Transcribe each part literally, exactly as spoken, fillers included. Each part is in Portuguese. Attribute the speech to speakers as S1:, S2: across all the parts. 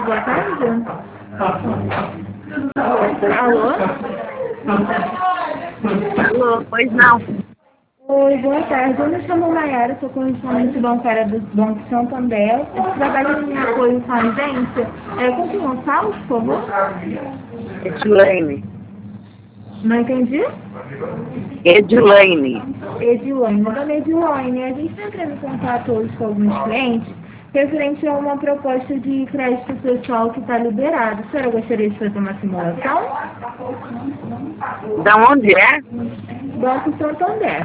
S1: boa tarde. Alô?
S2: Alô, pois não.
S1: Oi, boa tarde. Eu me chamo Mayara, sou correspondente bancária do Banco Santander. Eu trabalho em apoio com a agência. É, com quem eu falo, por favor?
S2: Edilene.
S1: Não entendi?
S2: Edilene.
S1: Edilene. Dona Edilene, a gente está entrando em contato hoje com alguns clientes referente a uma proposta de crédito pessoal que está liberado. A senhora gostaria de fazer uma simulação?
S2: Da onde é?
S1: Banco Santander.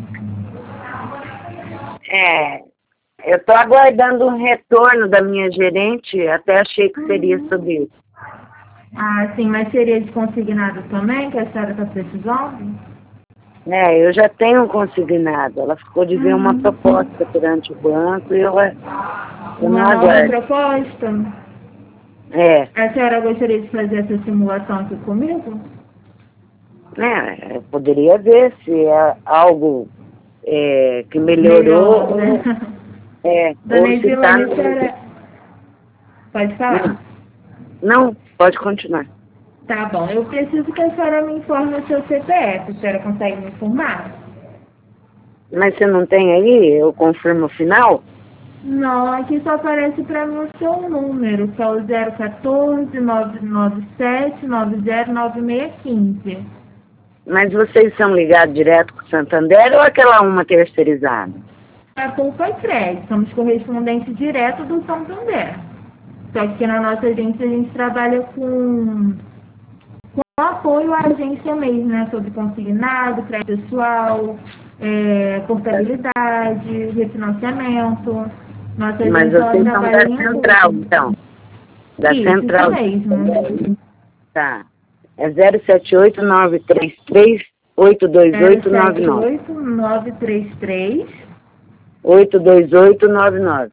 S2: É, eu estou aguardando um retorno da minha gerente, até achei que seria sobre isso.
S1: Ah, sim, mas seria de consignado também, que a senhora está precisando?
S2: É, eu já tenho um consignado. Ela ficou de ver uma proposta perante o banco e eu, eu não
S1: Uma nova
S2: aguardo.
S1: proposta?
S2: É,
S1: A senhora gostaria de fazer essa simulação aqui comigo?
S2: né, eu poderia ver se é algo é, que melhorou,
S1: Melhor, né?
S2: é,
S1: Dona
S2: ou se está...
S1: Edilene, a senhora... Pode falar?
S2: Não, pode continuar.
S1: Tá bom, eu preciso que a senhora me informe o seu C P F. A senhora consegue me informar?
S2: Mas você não tem aí? Eu confirmo o final?
S1: Não, aqui só aparece para mim o seu número, que é o zero um quatro, nove nove sete, nove zero nove seis um cinco.
S2: Mas vocês são ligados direto com o Santander ou aquela uma terceirizada?
S1: A Poupa e Crédito, somos correspondentes direto do Santander. Só que na nossa agência a gente trabalha com, com apoio à agência mesmo, né? Sobre consignado, crédito pessoal, é, portabilidade, refinanciamento. Nossa
S2: Mas
S1: agência ela
S2: vocês são da
S1: trabalha em
S2: central,
S1: apoio.
S2: então. Da
S1: Isso,
S2: central.
S1: isso mesmo.
S2: Tá. É zero sete oito nove três três oito dois oito nove
S1: sete
S2: nove.
S1: oito nove três três
S2: oito dois oito nove nove.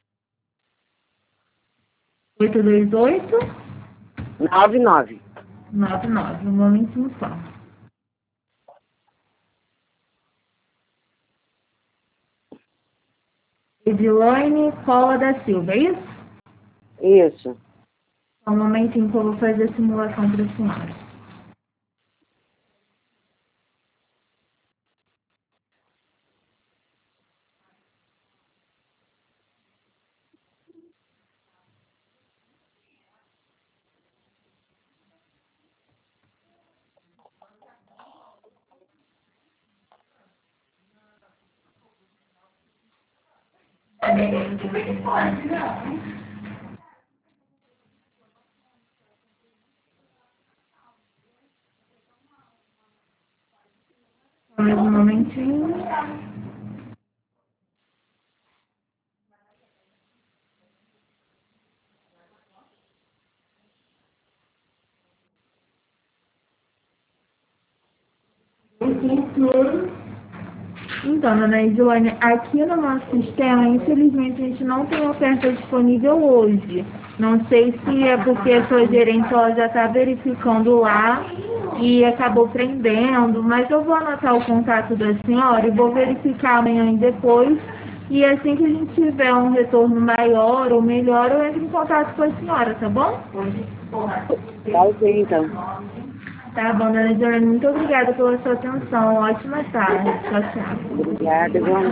S1: oito dois oito
S2: nove nove.
S1: nove nove. Um momentinho só. Edilene Cola da Silva, é isso?
S2: Isso.
S1: Só um momentinho que eu vou fazer a simulação para a senhora. Só mais um momentinho. Então, dona Edilene, aqui no nosso sistema, infelizmente, a gente não tem oferta disponível hoje. Não sei se é porque a sua gerente ela já está verificando lá e acabou prendendo, mas eu vou anotar o contato da senhora e vou verificar amanhã e depois. E assim que a gente tiver um retorno maior ou melhor, eu entro em contato com a senhora, tá bom?
S2: Tá ok, então.
S1: Tá bom, dona Edilene, muito obrigada pela sua atenção. Ótima tarde. Tchau, tchau.
S2: Obrigada, igualmente.